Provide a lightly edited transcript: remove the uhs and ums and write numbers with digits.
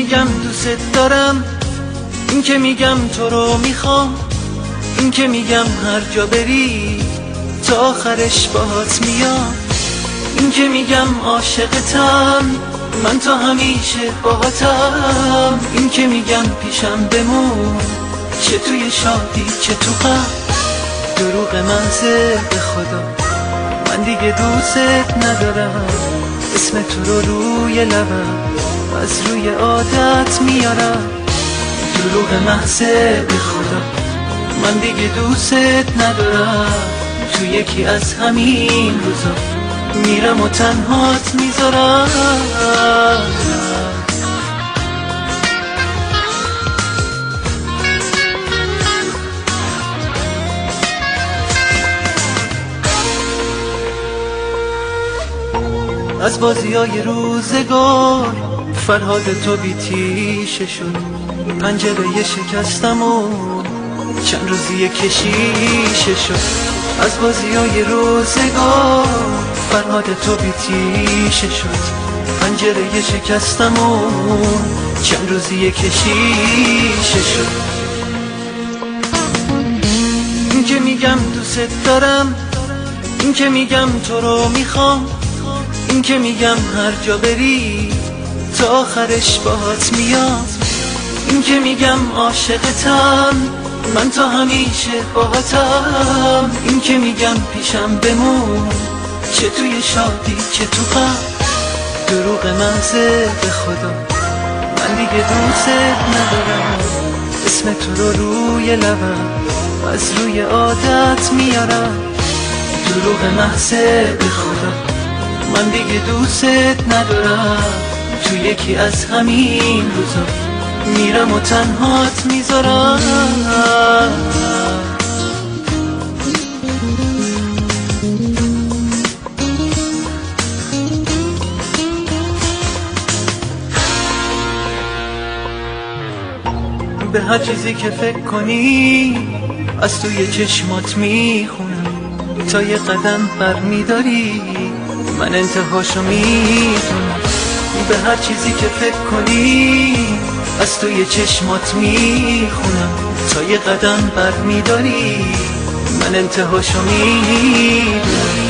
میگم دوست دارم، این که میگم تو رو میخوام، این که میگم هر جا بری تا آخرش باهات میام، این که میگم عاشقتم من تا همیشه باهاتم، این که میگم پیشم بمون چه توی شادی چه تو غم. دروغ محضه به خدا من دیگه دوست ندارم، اسم تو رو روی لبم از روی عادت میارم. دروغ محضه به خدا من دیگه دوست ندارم، تو یکی از همین روزا میرم و تنهات میذارم. از بازیای روزگار فرهاد تو بیتیشه شد، پنجره شکستم و چند روزی کشیشه شد. از بازیای روزگار فرهاد تو بیتیشه شد، پنجره شکستم و چند روزی کشیشه شد. این که میگم دوست دارم، این که میگم تو رو میخوام، این که میگم هر جا بری تا آخرش باهات میام، این که میگم عاشقتم من تا همیشه باهاتم، این که میگم پیشم بمون چه توی شادی چه تو غم. دروغ محضه به خدا من دیگه دوست ندارم، اسم تو رو روی لبم از روی عادت میارم. دروغ محضه به خدا من دیگه دوست ندارم، تو یکی از همین روزا میرم و تنهات میذارم. به هر چیزی که فکر کنی از توی چشمات میخونم، تا یه قدم برمیداری من انتهاشو میدونم. به هر چیزی که فکر کنی از توی چشمات میخونم، تا یه قدم برمیداری من انتهاشو میدونم.